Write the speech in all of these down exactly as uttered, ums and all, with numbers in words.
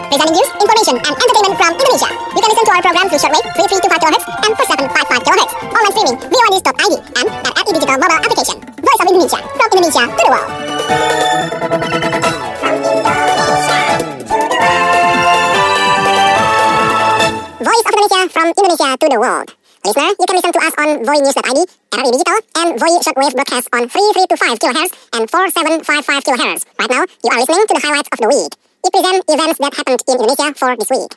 presenting news, information, and entertainment from Indonesia. You can listen to our program through shortwave three three two five kilohertz and four seven five five kilohertz. Online streaming via news dot I D and at R E Digital mobile application. Voice of Indonesia, from Indonesia to the world. Voice of Indonesia, from Indonesia to the world. Listener, you can listen to us on voi news dot I D, R E Digital, and Voi shortwave broadcast on three three two five kilohertz and four seven five five kilohertz. Right now, you are listening to the highlights of the week. It presents events that happened in Indonesia for this week.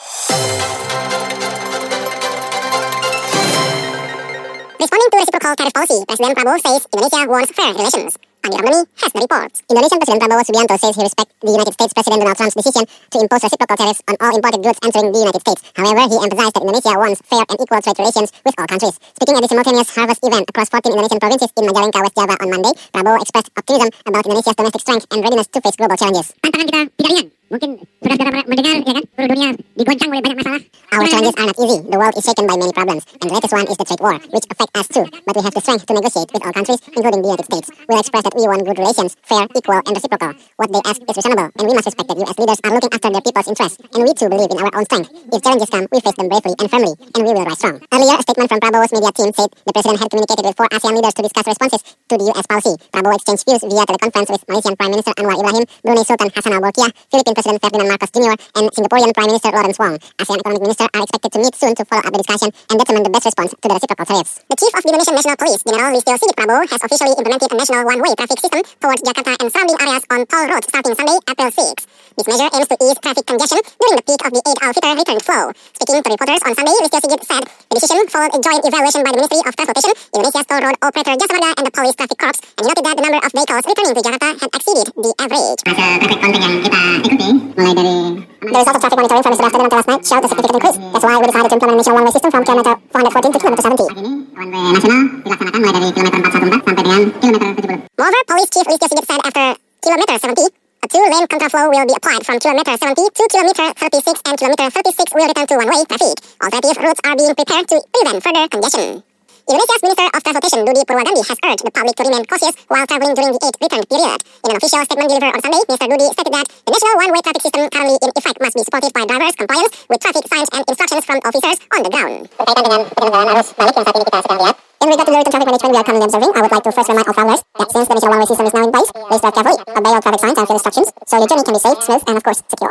Responding to reciprocal tariff policy, President Prabowo says Indonesia wants fair relations. Andi Ramdhani has the report. Indonesian President Prabowo Subianto says he respects the United States President Donald Trump's decision to impose reciprocal tariffs on all imported goods entering the United States. However, he emphasized that Indonesia wants fair and equal trade relations with all countries. Speaking at the simultaneous harvest event across fourteen Indonesian provinces in Majalengka, West Java on Monday, Prabowo expressed optimism about Indonesia's domestic strength and readiness to face global challenges. Tantangan kita tidak ringan. Mungkin sudah sudah mendengar, ya kan? Seluruh dunia digoncang oleh banyak masalah. Our challenges are not easy. The world is shaken by many problems, and the latest one is the trade war, which affect us too. But we have the strength to negotiate with all countries, including the United States. We'll express that we want good relations, fair, equal, and reciprocal. What they ask is reasonable, and we must respect that U S leaders are looking after their people's interests, and we too believe in our own strength. If challenges come, we face them bravely and firmly, and we will rise strong. Earlier, a statement from Prabowo's media team said the president had communicated with four ASEAN leaders to discuss responses to the U S policy. Prabowo exchanged views via teleconference with Malaysian Prime Minister Anwar Ibrahim, Brunei Sultan Hassan Al-Bolkiah, Philippine President Ferdinand Marcos Junior, and Singaporean Prime Minister Lawrence Wong. ASEAN economic ministers are expected to meet soon to follow up the discussion and determine the best response to the reciprocal tariffs. The chief of the Indonesian National Police, General Listio Sigit Prabowo, has officially implemented a national one-way traffic system towards Jakarta and surrounding areas on toll roads starting Sunday, April sixth. This measure aims to ease traffic congestion during the peak of the Eid al-Fitr return flow. Speaking to reporters on Sunday, Listio Sigit said the decision followed a joint evaluation by the Ministry of Transportation, Indonesia's toll road operator Jasa Marga, and the Police Traffic Corps, and he noted that the number of vehicles returning to Jakarta had exceeded the average. Hasil traffic counting yang kita ikuti, mulai dari The results of traffic monitoring from Yesterday afternoon until last night showed a significant increase. That's why we decided to implement a national one-way system from kilometer four hundred fourteen to kilometer seventy. Pagi ini, one way nasional dilaksanakan mulai dari kilometer empat ratus empat belas sampai dengan kilometer tujuh puluh. Moreover, Police Chief Listio Sigit said after kilometer seventy, a two-lane contraflow will be applied from kilometer seventy to kilometer thirty-six, and kilometer thirty-six will return to one-way traffic. Alternative routes are being prepared to prevent further congestion. Indonesia's Minister of Transportation, Budi Purwodadi, has urged the public to remain cautious while traveling during the Eid return period. In an official statement delivered on Sunday, Mister Budi stated that the national one-way traffic system currently in effect must be supported by drivers' compliance with traffic signs and instructions from officers on the ground. Berkaitan dengan penyelenggaraan arus balik yang saat ini kita sedang lihat, in regard to the return traffic management we are currently observing, I would like to first remind all travelers that since the national one-way system is now in place, please drive carefully, obey all traffic signs and field instructions, so your journey can be safe, smooth, and of course, secure.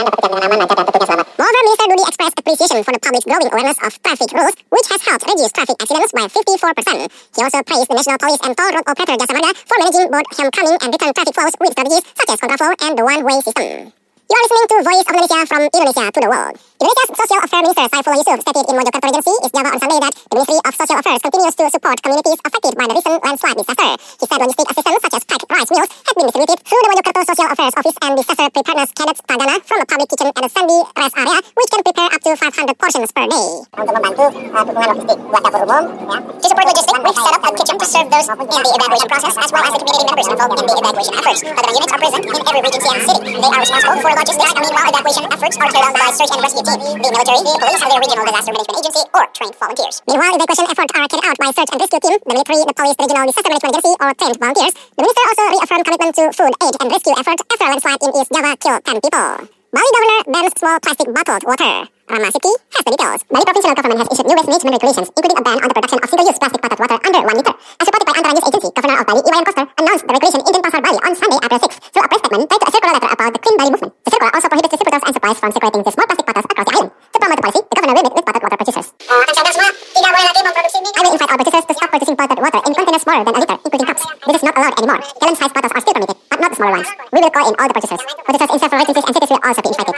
Moreover, Minister Budi expressed appreciation for the public's growing awareness of traffic rules, which has helped reduce traffic accidents by fifty-four percent. He also praised the National Police and toll road operator Jasa Marga for managing both homecoming and return traffic flows with strategies such as contraflow and the one-way system. You are listening to Voice of Indonesia, from Indonesia to the world. Indonesia's Social Affairs Minister Saifullah Yusuf stated in Mojokerto Regency, East Java on Sunday that the Ministry of Social Affairs continues to support communities affected by the recent landslide disaster. He said logistic assistance such as cracked rice meals had been distributed through the Mojokerto Social Affairs Office and Disaster Preparedness Cadets Tagana from a public kitchen at the Sandy Rest area, which can prepare up to five hundred portions per day. Untuk membantu uh, dukungan logistik buat dapur umum, ya. To support logistics, we've set up a kitchen to serve those in the evacuation process, as well as the community members involved in the evacuation efforts. Other units are present in every regency and city. They are responsible for logistics, and meanwhile evacuation efforts are carried out by search and rescue team, the military, the police, and the regional disaster management agency, or trained volunteers. Meanwhile, evacuation efforts are carried out by search and rescue team, the military, the police, the regional disaster management agency, or trained volunteers. The minister also reaffirmed commitment to food aid and rescue efforts after a landslide in East Java killed ten people. Bali governor bans small plastic bottled water. Rama Siti has the details. Bali provincial government has issued new waste management regulations, including a ban on the production of single-use plastic bottled water under one liter. As reported by Antara News Agency, Governor of Bali, Iwayan Koster, announced the regulation in Denpasar, Bali on Sunday, April sixth, through a press statement tied to a circular letter about the Clean Bali movement. The circular also prohibits distributors and suppliers from circulating the small plastic bottles across the island. To promote the policy, the governor will meet with bottled water purchasers. Uh, kan sadar semua, tidak boleh lagi memproduksi ini. I will invite all purchasers to stop purchasing bottled water in containers smaller than a liter, including cups. This is not allowed anymore. Gallon-sized bottles are still permitted, but not the smaller ones. We will call in all the purchasers. Purchasers in several agencies and cities will also be invited.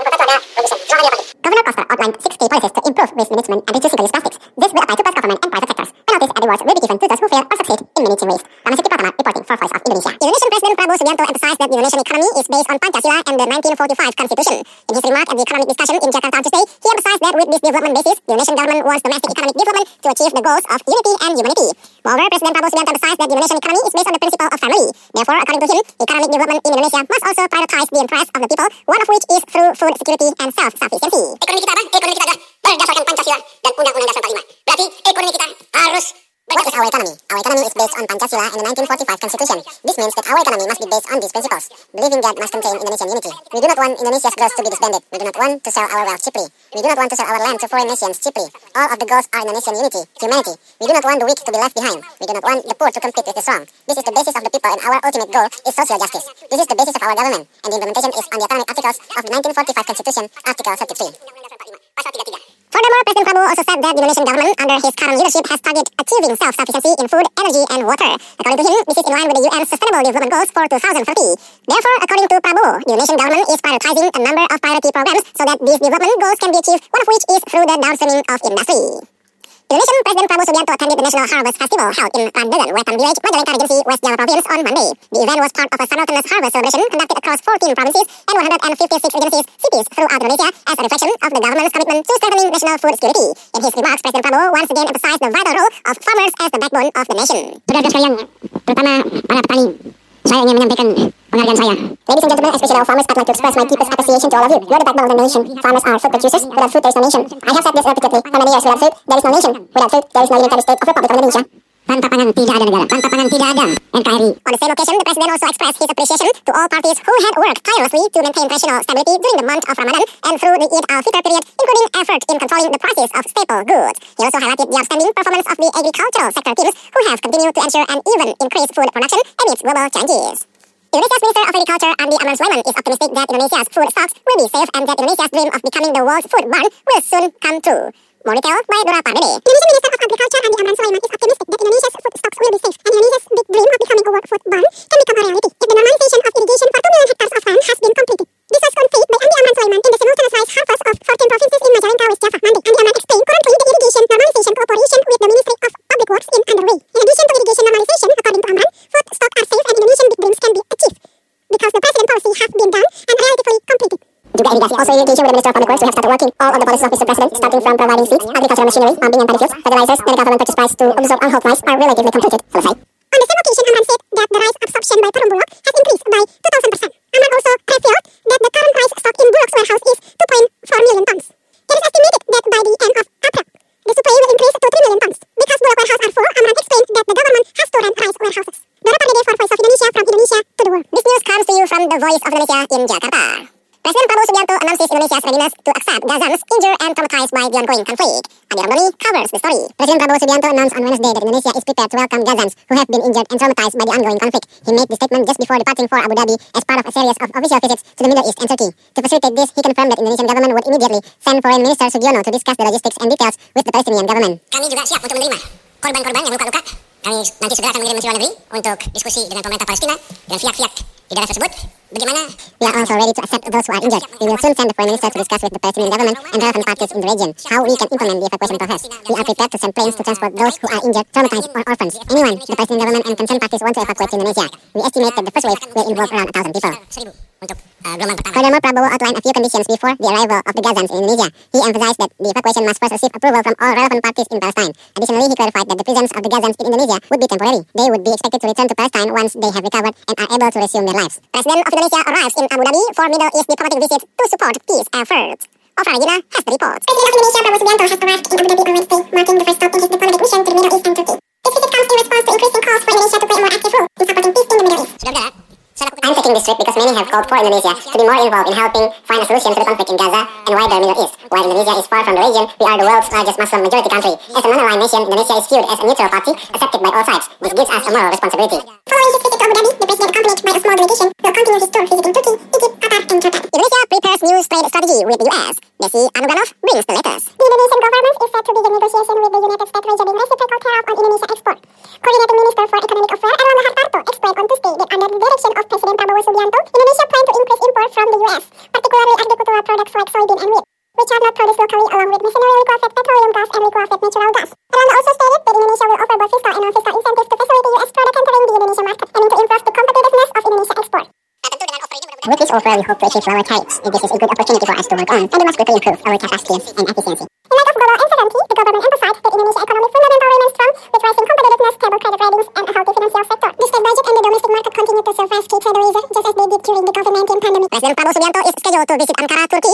Governor Koster outlined six key policies to improve waste management and reduce single-use plastics. This will apply to both government and private sectors. Penalties and rewards will be given to those who fail or succeed in managing waste. Ramasiti Pratama reporting for Voice of Indonesia. Indonesian President Prabowo Subianto emphasized that the Indonesian economy is based on Pancasila and the nineteen forty-five Constitution. In his remark at the economic discussion in Jakarta on Tuesday, he emphasized that with this development basis, the Indonesian government wants domestic economic development to achieve the goals of unity and humanity. Moreover, President Prabowo Subianto emphasized that the Indonesian economy is based on the principle of family. Therefore, according to him, economic development in Indonesia must also prioritize the interests of the people, one of which is through food security and self-sufficiency. Ekonomi kita apa? Ekonomi kita adalah berdasarkan Pancasila dan Undang-Undang Dasar empat puluh lima. Berarti ekonomi kita harus. What is our economy? Our economy is based on and Pancasila and the nineteen forty-five Constitution. This means that our economy must be based on these principles. Believing God must contain Indonesian unity. We do not want Indonesia's growth to be disbanded. We do not want to sell our wealth cheaply. We do not want to sell our land to foreign nations cheaply. All of the goals are Indonesian unity, humanity. We do not want the weak to be left behind. We do not want the poor to compete with the strong. This is the basis of the people and our ultimate goal is social justice. This is the basis of our government and the implementation is on the economic articles of the nineteen forty-five Constitution, Article thirty-three. Furthermore, President Prabowo also said that the Indonesian government under his current leadership has targeted achieving self-sufficiency in food, energy, and water. According to him, this is in line with the U N's Sustainable Development Goals for two thousand thirty. Therefore, according to Prabowo, the Indonesian government is prioritizing a number of priority programs so that these development goals can be achieved, one of which is through the downstreaming of industry. Indonesian President Prabowo Subianto attended the National Harvest Festival held in Randegan, Wetan Village, Majalengka Regency, West Java Province on Monday. The event was part of a simultaneous harvest celebration conducted across fourteen provinces and one hundred fifty-six regencies, cities throughout Indonesia as a reflection of the government's commitment to strengthening national food security. In his remarks, President Prabowo once again emphasized the vital role of farmers as the backbone of the nation. Saudara sekalian, terutama para petani, saya ingin menyampaikan penghargaan saya. Ladies and gentlemen, especially our farmers, I'd like to express my deepest appreciation to all of you. You are the backbone of the nation. Farmers are food producers. Without food, there is no nation. I have said this repeatedly for many years. Without food, there is no nation. Without food, there is no unitary state of Republic of Indonesia. Tanpa pangan tidak ada negara. Tanpa pangan tidak ada N K R I. On the same occasion, the President also expressed his appreciation to all parties who had worked tirelessly to maintain national stability during the month of Ramadan and through the Eid al-Fitr period, including effort in controlling the prices of staple goods. He also highlighted the outstanding performance of the agricultural sector teams who have continued to ensure an even increased food production amidst global challenges. Indonesia's Minister of Agriculture, Andi Amran Sulaiman, is optimistic that Indonesia's food stocks will be safe and that Indonesia's dream of becoming the world's food barn will soon come true. More detail by Dora Pardede. Indonesian Minister of Agriculture, Andi Amran Sulaiman, is optimistic that Indonesia's food stocks will be safe and Indonesia's big dream of becoming a world food barn can become a reality if the normalization of irrigation for two million hectares of land has been completed. This was conveyed by Andi Amran Sulaiman in the simultaneous harvest of fourteen provinces in Majalengka, West Java, Monday. Andi Amran explained currently the irrigation normalization cooperation with the Ministry of Public Works is underway. In addition to irrigation normalization, according to Amran, food stocks are safe and Indonesian big dreams can be achieved because the president policy has been done and relatively completed. Juga irigasi. Also irrigation with the Minister of Public Works, we have started working all of the policies of Mister President, starting from providing seeds, agricultural machinery, pumping and paddy fields, fertilizers, and the government purchase price to absorb unhauled rice are relatively completed. Selesai. On the same occasion, Amran said that the rice absorption by Perumbulok has increased by two thousand percent. Amran also revealed that the current rice stock in Bullock's warehouse is two point four million tons. It is estimated that by the end of April, the supply will increase to three million tons. Because Bullock warehouses are full, Amran explained that the government has to rent rice warehouses. Dora Pardede for Voice of Indonesia, from Indonesia to the world. This news comes to you from the Voice of Indonesia in Jakarta. President Prabowo Subianto announces Indonesia's readiness to accept Gazans injured and traumatized by the ongoing conflict. Adi Ramdhani covers the story. President Prabowo Subianto announced on Wednesday that Indonesia is prepared to welcome Gazans who have been injured and traumatized by the ongoing conflict. He made the statement just before departing for Abu Dhabi as part of a series of official visits to the Middle East and Turkey. To facilitate this, he confirmed that Indonesian government would immediately send Foreign Minister Sugiono to discuss the logistics and details with the Palestinian government. Kami juga siap untuk menerima korban-korban yang luka-luka. Kami nanti segera akan mengirim Menteri Luar Negeri untuk diskusi dengan pemerintah Palestina dan pihak-pihak di daerah tersebut. Bagaimana? We are also ready to accept those who are injured. We will soon send the Foreign Minister to discuss with the Palestinian government and relevant parties in the region how we can implement the evacuation process. We are prepared to send planes to transport those who are injured, traumatized, or orphans. Anyone the Palestinian government and concerned parties want to evacuate to Indonesia. We estimate that the first wave will involve around a thousand people. Untuk uh, gelombang pertama. Furthermore, Prabowo outlined a few conditions before the arrival of the Gazans in Indonesia. He emphasized that the evacuation must first receive approval from all relevant parties in Palestine. Additionally, he clarified that the presence of the Gazans in Indonesia would be temporary. They would be expected to return to Palestine once they have recovered and are able to resume their lives. President of Indonesia arrives in Abu Dhabi for Middle East diplomatic visit to support peace efforts. Ova Regina has the report. President of Indonesia, Prabowo Subianto, has arrived in Abu Dhabi on Wednesday, marking the first stop in his diplomatic mission to the Middle East and Turkey. This visit comes in response to increasing calls for Indonesia to play a more active role in supporting peace in the Middle East. Saudara, I'm taking this trip because many have called for Indonesia to be more involved in helping find a solution to the conflict in Gaza and wider Middle East. While Indonesia is far from the region, we are the world's largest Muslim majority country. As a non-aligned nation, Indonesia is viewed as a neutral party, accepted by all sides. This gives us a moral responsibility. Following his visit to Abu Dhabi, the president, accompanied by a small delegation, will continue his tour visiting Turkey, Egypt, Qatar, and Jordan. Indonesia prepares new trade strategy with the U S. Desi Anuganov brings the latest. The Indonesian government is set to begin negotiation with the United States regarding reciprocal tariff on Indonesia export. Coordinating Minister for Economic Affairs Erlangga Hartarto explained on Tuesday that under the direction of President Prabowo Subianto, Indonesia planned to increase import from the U S, particularly agricultural products like soybean and wheat, which are not produced locally, along with machinery, liquefied petroleum gas, and liquefied natural gas. Erlangga also stated that Indonesia will offer both fiscal and non-fiscal incentives to facilitate U S product entering the Indonesian market, aiming to improve the competitiveness of Indonesia export. With this offer, we hope to achieve lower tariffs. This is a good opportunity for us to work on, and we must quickly improve our capacity and efficiency. In light of global uncertainty, the government emphasized that Indonesia's economic fundamental remains strong, with rising competitiveness, stable credit ratings, and a healthy financial sector. The state budget and the domestic market continue to serve as key trade reserves, just as they did during the COVID nineteen pandemic. President Prabowo Subianto is scheduled to visit Ankara, Turkey,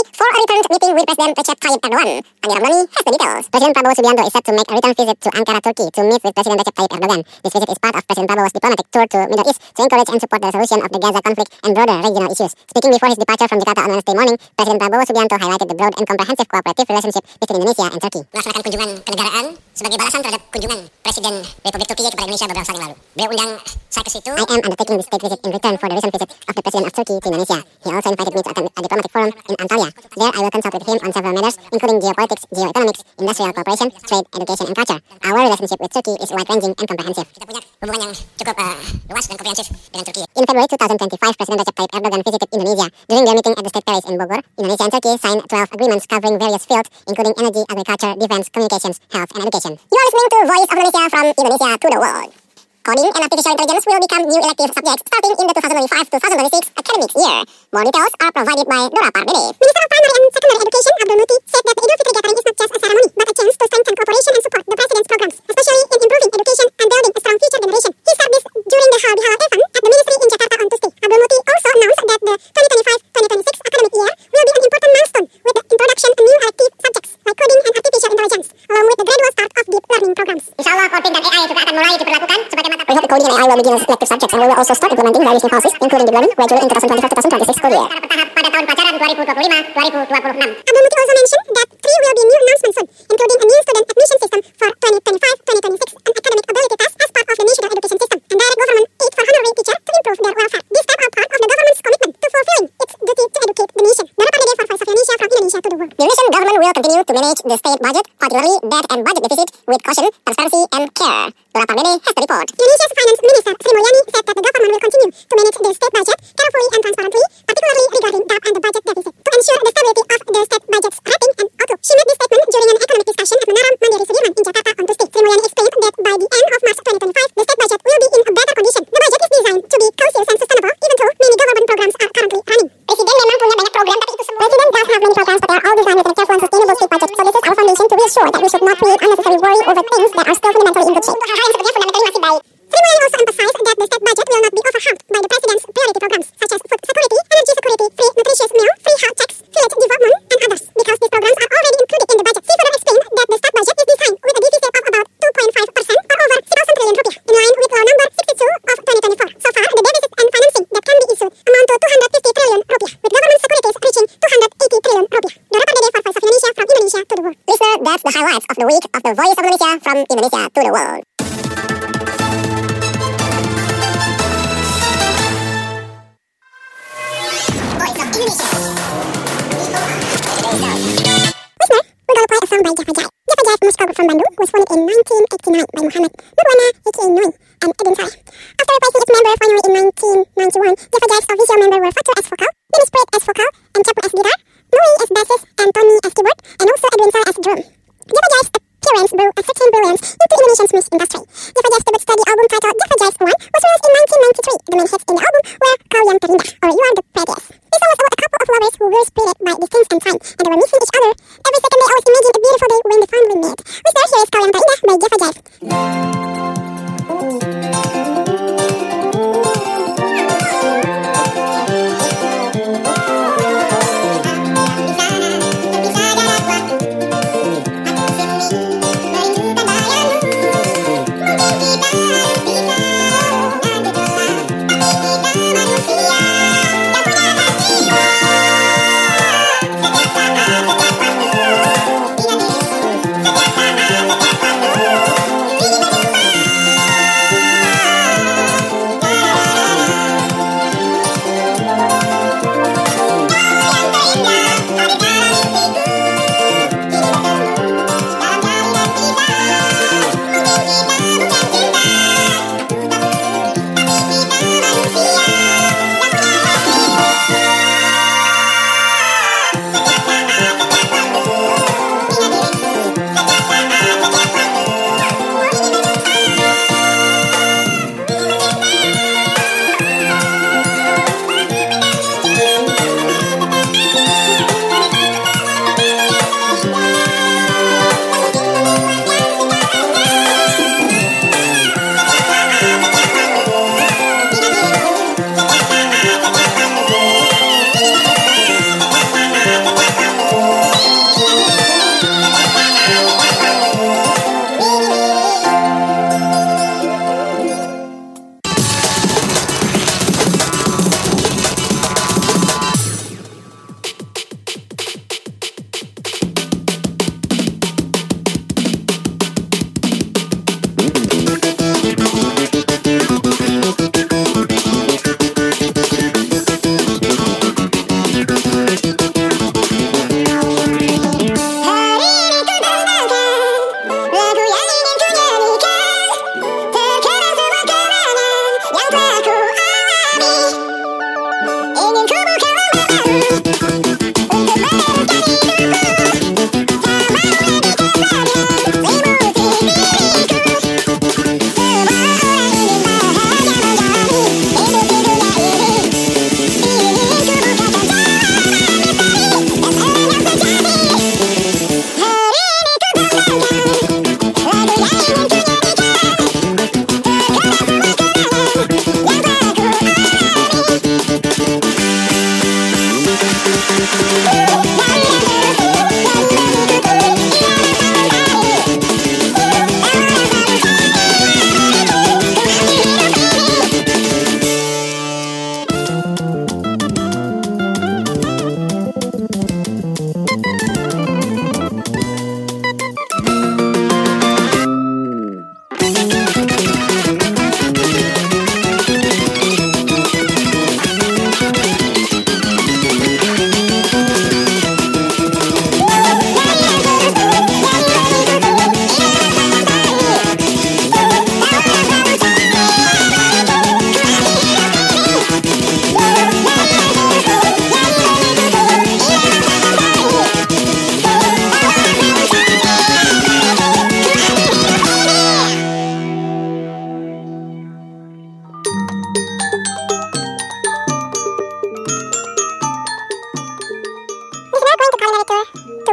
for a return meeting with President Recep Tayyip Erdogan. Andi Ramdhani has the details. President Prabowo Subianto is set to make a return visit to Ankara, Turkey to meet with President Recep Tayyip Erdogan. This visit is part of President Prabowo's diplomatic tour to Middle East to encourage and support the resolution of the Gaza conflict and broader regional issues. Speaking before his departure from Jakarta on Wednesday morning, President Prabowo Subianto highlighted the broad and comprehensive cooperative relationship between Indonesia and Turkey. Melaksanakan kunjungan kenegaraan sebagai balasan terhadap kunjungan Presiden Republik Turki kepada Indonesia beberapa saat yang lalu. Beliau undang saya ke situ. I am undertaking this state visit in return for the recent visit of the President of Turkey to Indonesia. He also invited me to attend a diplomatic forum in Antalya. There I will consult with him on several matters, including geopolitics, geoeconomics, industrial cooperation, trade, education, and culture. Our relationship with Turkey is wide-ranging and comprehensive. Kita punya hubungan yang cukup uh, luas dan komprehensif dengan Turki. In February twenty twenty-five, President Recep Tayyip Erdogan visited Indonesia. During their meeting at the State Palace in Bogor, Indonesia and Turkey signed twelve agreements covering various fields, including energy, agriculture, defense, communications, health, and education. You are listening to Voice of Indonesia from Indonesia to the world. Coding and artificial intelligence will become new elective subjects starting in the twenty twenty-five to twenty twenty-six academic year. More details are provided by Dora Pardede. Minister of Primary and Secondary Education Abdul Muti said that the Idul Fitri gathering is not just a ceremony, but a chance to strengthen cooperation and support the President's programs, especially in improving education and building a strong future generation. He said this during the Halal Bihalal event at the Ministry in Jakarta on Tuesday. Abdul Muti also announced that the twenty twenty-five twenty twenty-six academic year will be an important milestone with the introduction of new elective subjects like coding and artificial intelligence, along with the gradual start of deep learning programs. Insyaallah coding dan A I juga akan mulai diperlakukan sebagai mata We hope coding and A I will begin as elective subjects, and we will also start implementing various new policies, including deep learning, gradually in twenty twenty-five to twenty twenty-six school year. secara bertahap pada tahun pelajaran dua ribu dua puluh lima dua ribu dua puluh enam. Abdul Muti also mentioned that three will be new announcements soon, including a new student admission system for twenty twenty-five twenty twenty-six and academic ability test as part of the national education system, and direct government aid for honorary teachers to improve their welfare. These steps are part of the government's commitment to fulfilling its duty to educate the nation. Dora Pardede for Voice of Indonesia from Indonesia to the world. The Indonesian government will continue to manage the state budget, particularly debt and budget deficit, with caution, transparency, and care. Dora Pardede has the report. Indonesia's Finance Minister Sri Mulyani said that the government will continue to manage the state budget carefully and transparently, particularly regarding debt and the budget deficit, to ensure the stability of the state budget's rating and outlook. She made this statement during an economic discussion at Menara Mandiri Sudirman in Jakarta on Tuesday. Sri Mulyani explained that by the end of March twenty twenty-five, the state budget will be in a better condition. The budget is designed to be conscious and sustainable, even though many government programs are currently running. Presiden memang punya banyak program, tapi itu semua President does have many programs, but they are all designed with a careful and sustainable state budget. So this is our foundation to reassure that we should not create unnecessary worry over things that are still fundamentally in good shape. untuk hal-hal yang sebenarnya fundamentally masih baik. Sri Mulyani also emphasized that the state budget will not be overwhelmed by the President's priority programs, such as food security, energy security, free nutritious meal, free health checks, village development, and others, because these programs are already included in the budget. She further explained that the state budget is designed with a deficit of about two point five percent or over six thousand trillion rupiah, in line with law number sixty-two of twenty twenty-four. So far, the deficit and financing that can be issued amount to two hundred fifty trillion rupiah, with government securities reaching two hundred eighty trillion rupiah. Dora Pardede for Voice of Indonesia from Indonesia to the world. Listener, that's the highlights of the week of the Voice of Indonesia from Indonesia to the world. Voice of Indonesia. Listener, we're gonna play a song by Java Jive. Java Jive, Muslim group from Bandung, was founded in nineteen eighty-nine by Muhammad Nurwana, aka Noi, and Edin Saleh. After replacing its member finally in nineteen ninety-one, Java Jive's official member were Fatur as vocal, Dennis Praet as vocal, and Chapu as guitar, Noi as bassist, and Tony as keyboard, and also Edwin Saleh as drum. Java Jive's appearance brought a certain brilliance into Indonesian music industry. Java Jive's debut study album titled Java Jive one was released in nineteen ninety-three. The main hits in the album were Kau Yang Terindah, or You Are the Prettiest. This song was about a couple of lovers who were split by distance and time, and they were missing each other. Every second they always imagined a beautiful day when they finally met. Listener, here is Kau Yang Terindah by Java Jive.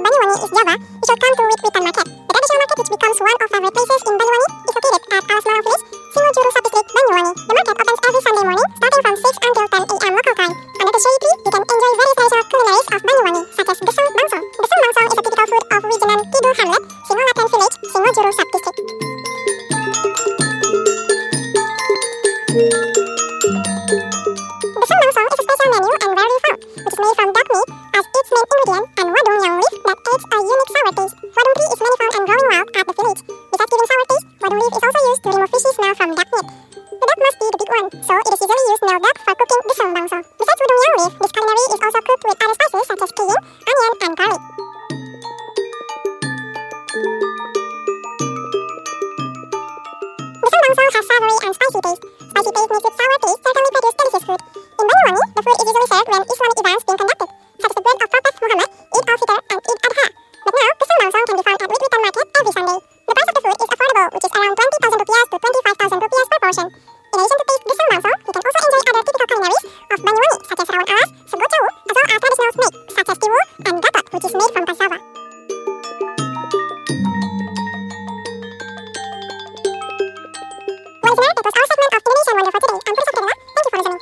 Banyuwangi is Java, you should come to Wit-Witan Market. The traditional market, which becomes one of favorite places in Banyuwangi, is located at Alasmara Village, Singojuru Sub-District, Banyuwangi. The market opens every Sunday morning, starting from six until ten a m local time. Under the shade tree, you can enjoy various traditional culinaries of Banyuwangi, such as Gesang Bangsong. Gesang Bangsong is a typical food of Wijenan Kidul Hamlet, Singolaten Village, Singojuru Sub-District. Gesang Bangsong is a special menu and rarely found, which is made from duck meat as its main ingredient and wadung yang leaf that adds a unique sour taste. Wadung tree is manifold and growing wild at the village. Besides giving sour taste, wadung leaf is also used to remove fishy smell from duck meat. The duck must be the big one, so it is usually used nail duck for cooking gesang bangsong. Besides wadung yang leaf, this culinary is also cooked with other spices such as cayenne, onion, and garlic. Gesang bangsong has savory and spicy taste. Spicy taste mixed with sour taste certainly produce delicious food. In Banyuwangi, the food is usually served when Islamic events being conducted, such as the birth of Prophet Muhammad, Eid al-Fitr, and Eid Adha. But now, gesang bangsong can be found at Wit-Witan Market every Sunday. The price of the food is affordable, which is around twenty thousand rupiah to twenty-five thousand rupiah per portion. In addition to taste gesang bangsong, you can also enjoy other typical culinaries of Banyuwangi, such as rawon alas, sego cawu, as well as traditional snake, such as tiwul, and gatot, which is made from cassava. Well, listener, that was our segment of Indonesian Wonder for today. I'm Purisa Kirila. Thank you for listening.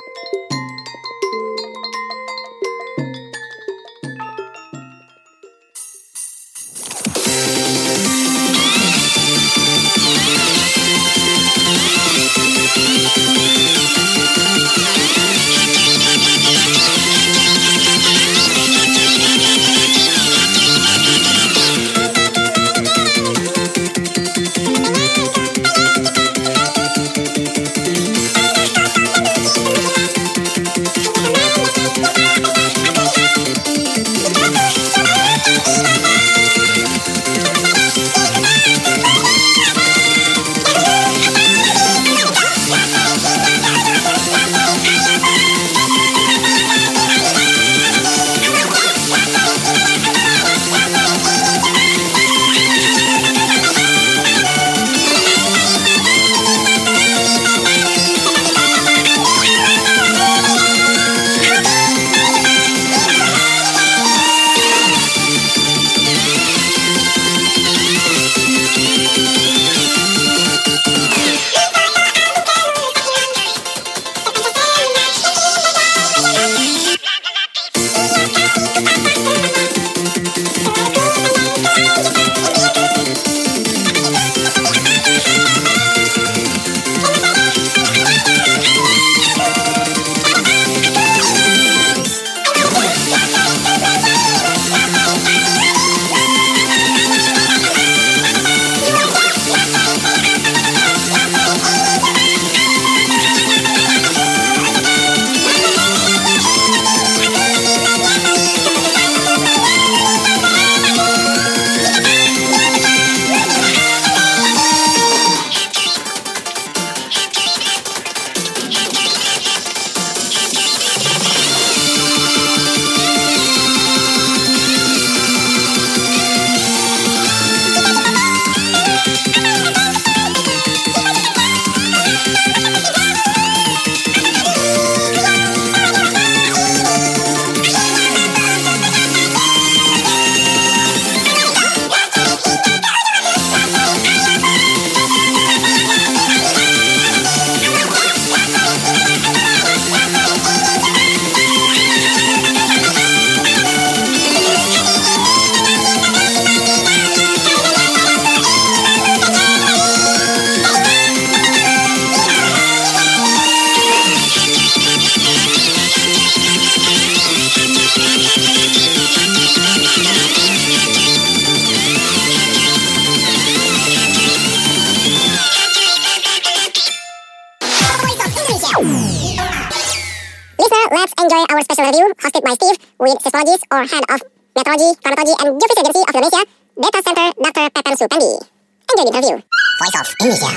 Let's enjoy our special review hosted by Steve with seismologist or head of meteorology, climatology and geophysics agency of Indonesia, Data Center, Doctor Pepen Supandi. Enjoy the interview. Voice of Indonesia.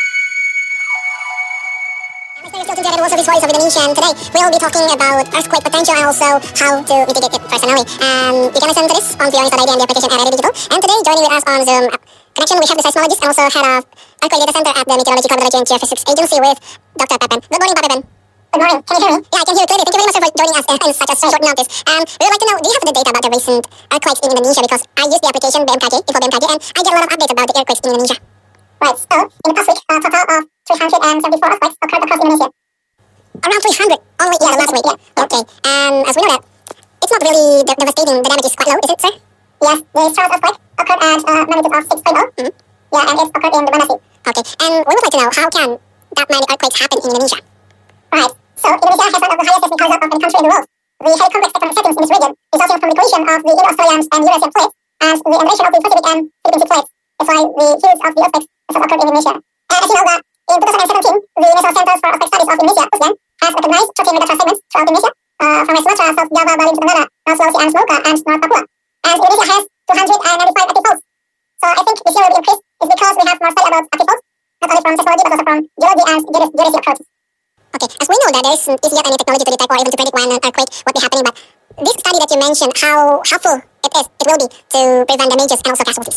Welcome to also this Voice of Indonesia, and today we'll be talking about earthquake potential and also how to mitigate it personally. Um, you can listen to this on Vio Insta I D and the application R R D Digital. And today joining with us on Zoom connection we have the seismologist and also head of earthquake data center at the Meteorology, Climatology and Geophysics Agency with Doctor Pepen. Good morning, Pak Pepen. Good morning. Can you hear me? Yeah, I can hear you clearly. Thank you very much for joining us uh, in such a short notice. Um, we would like to know, do you have the data about the recent earthquakes in Indonesia? Because I use the application B M K G, Info B M K G, and I get a lot of updates about the earthquakes in Indonesia. Right, so in the past week, a total of three hundred seventy-four earthquakes occurred across Indonesia. Around three hundred? Only yeah, the last week, yeah. Okay, um, as we know that, it's not really de- devastating. The damage is quite low, is it, sir? Yes, the Strauss earthquake occurred at uh, magnitude of six point oh. Mm-hmm. Yeah, and it's occurred in the Banda Sea. Okay, and we would like to know, how can that many earthquakes happen in Indonesia? Right, so Indonesia has one of the highest seismic horizons of any country in the world. We have complex tectonic settings in this region, resulting from the collision of the Indo-Australian and Eurasian plates and the elevation of the Pacific and Philippine sea plates. That's why the hues of the earthquakes have occurred in Indonesia. And as you know that, in twenty seventeen, the National Centers for Earthquake Studies of Indonesia, PUSDEN, has recognized choking megatrust segments throughout Indonesia, uh, from West Sumatra, South Java, Bali, Nusa Tenggara, North Sulawesi, and Molucca, and North Papua. And Indonesia has two hundred ninety-five active faults. So I think this year will be increased is because we have more study about active faults, not only from seismology but also from geology and geodesy approaches. Okay, as we know that there isn't yet any technology to detect or even to predict when an earthquake would be happening, but this study that you mentioned, how helpful it is, it will be to prevent damages and also casualties.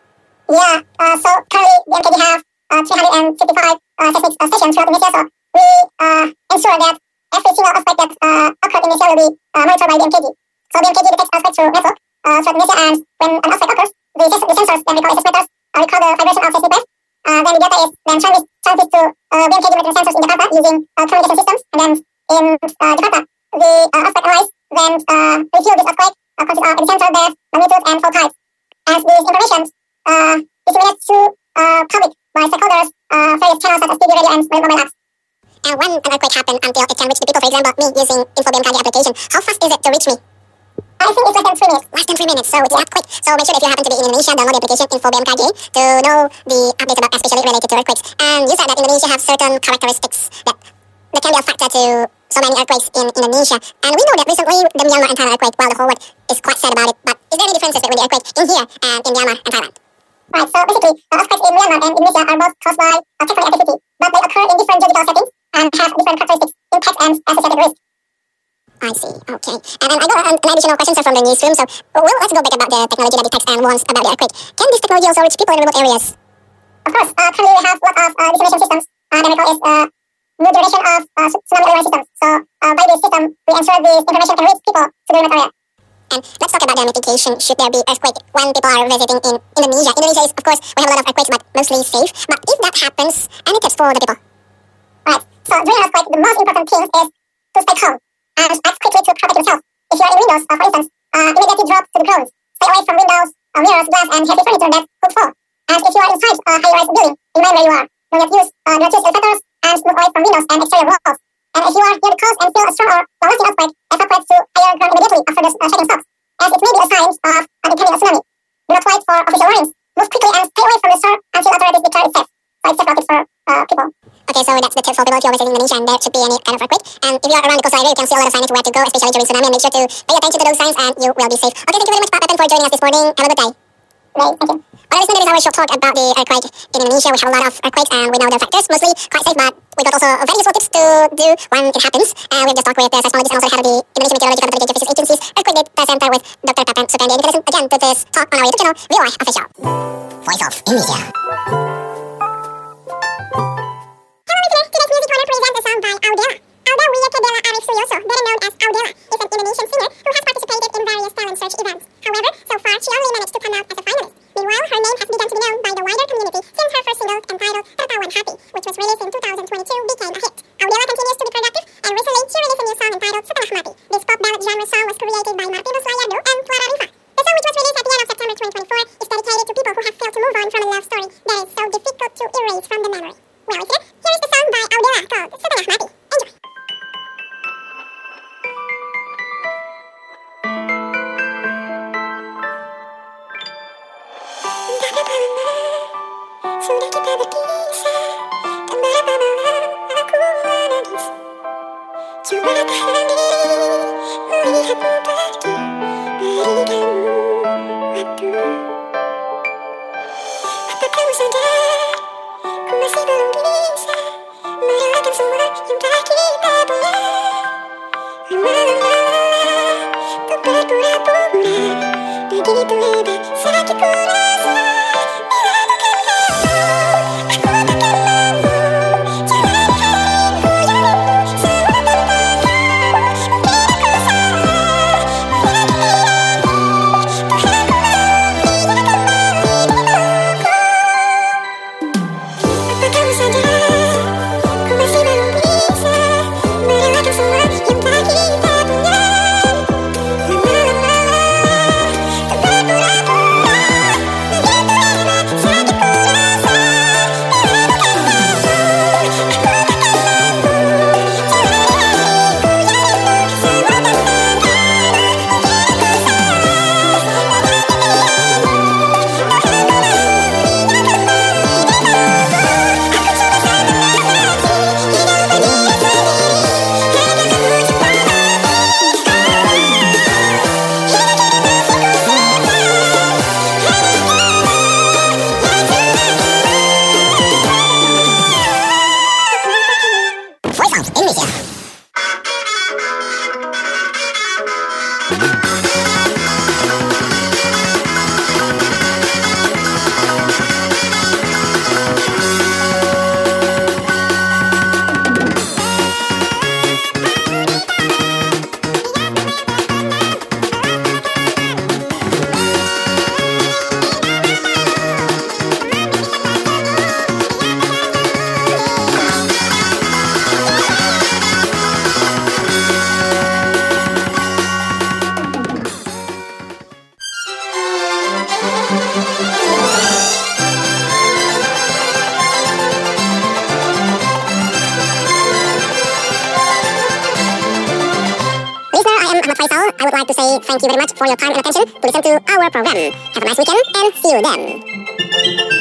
Yeah, uh, so currently the B M K G have uh, three hundred fifty-five uh, seismic uh, stations throughout Indonesia, so we uh, ensure that every single earthquake that uh, occurred in Indonesia will be uh, monitored by B M K G. So B M K G detects earthquakes through network uh, throughout Indonesia, and when an earthquake occurs, the, the sensors that we call accelerators uh, record the vibration of seismic waves. Uh, then the data is then transmitted transmit to uh, B M K G monitoring sensors in Jakarta using uh, communication systems, and then in uh, Jakarta, the uh, earthquake analyze then uh, review this earthquake uh, consists of epicenter, depth, magnitude, and fault type. As these information uh, disseminated to uh, public by stakeholders, uh, various channels such as T V, radio, and mobile apps. And when an earthquake happens until it can reach the people, for example, me using Info B M K G application, how fast is it to reach me? I think it's less than three minutes. Less than three minutes, so it's not quick. So make sure that if you happen to be in Indonesia, download the application Info B M K G to know the updates about especially related to earthquakes. And you said that Indonesia have certain characteristics that, that can be a factor to so many earthquakes in Indonesia. And we know that recently the Myanmar and Thailand earthquake, well, the whole world is quite sad about it. But is there any differences between the earthquake in here and in Myanmar and Thailand? Right, so basically, the earthquakes in Myanmar and Indonesia are both caused by uh, tectonic activity, but they occur in different geological settings and have different characteristics, impact, and associated risk. I see, okay. And, and I got an, an additional question from the newsroom, so well, let's go back about the technology that detects and warns about the earthquake. Can this technology also reach people in remote areas? Of course, uh, currently we have a lot of uh, dissemination systems uh, that we call is uh, new generation of uh, tsunami early systems. So uh, by this system, we ensure this information can reach people to the remote area. And let's talk about the mitigation should there be earthquake when people are visiting in Indonesia. Indonesia is, of course, we have a lot of earthquakes, but mostly safe. But if that happens, any tips for the people? Right, so during an earthquake, the most important thing is to stay calm and act quickly to protect yourself. If you are in windows, uh, for instance, uh, immediately drop to the ground. Stay away from windows, uh, mirrors, glass, and heavy furniture that could fall. And if you are inside a high-rise building, remain where you are. Don't yet use uh, gratuitous elevators and move away from windows and exterior walls. And if you are near the coast and feel a strong or long-lasting earthquake, evacuate to higher ground immediately after the uh, shaking stops, as it may be a sign of uh, impending a tsunami. Do not wait for official warnings. Move quickly and stay away from the shore until authorities declare it safe. So it's safe tips for uh, people. Okay, so that's the tip for people if you're visiting Indonesia and there should be any kind of earthquake. And if you are around the coastal area, you can see a lot of signage where to go, especially during tsunami, and make sure to pay attention to those signs and you will be safe. Okay, thank you very much, Pak Pepen, for joining us this morning. Have a good day. Great, thank you. Well, listener, that is our short talk about the earthquake in Indonesia. We have a lot of earthquakes and we know the factors, mostly quite safe, but we got also very useful tips to do when it happens. Uh, we've just talked with the seismologist and also head of the Indonesian Meteorological Mitigation Physics Agency's Earthquake Data Center with Doctor Pepen Supendi. And you can listen again to this talk on our YouTube channel, V O I Official. Voice of Indonesia. Hello listeners, today's music corner presents a song by Audela. Alda Wiyakadela Arif Suyoso, better known as Audela, is an Indonesian singer who has participated in various talent search events. However, so far she only managed to come out as a finalist. Meanwhile, her name has begun to be known by the wider community since her first single entitled Tertawan Hati, which was released in two thousand twenty-two, became a hit. Audela continues to be productive, and recently she released a new song entitled Setengah Mati. This pop ballad genre song was created by Martinus Layardo and Clara Riva. The song, which was released at the end of September twenty twenty-four, is dedicated to people who have failed to move on from a love story that is so difficult to erase from the memory. Well, listener, here is the song by Audela called Setengah Mati. Enjoy! Sudah kita berpisah dan berapa malam aku menangis. Coba tahan diri melihatmu pergi, berikanmu waktu. Apa kamu sadar ku masih belum bisa merelakan semua yang telah kita buat. Lama-lama tak berpura-pura, begitu hebat sakitku rasa. Aku akan mampu jalani hariku yang rindu. Semua I would like to say thank you very much for your time and attention to listen to our program. Have a nice weekend and see you then.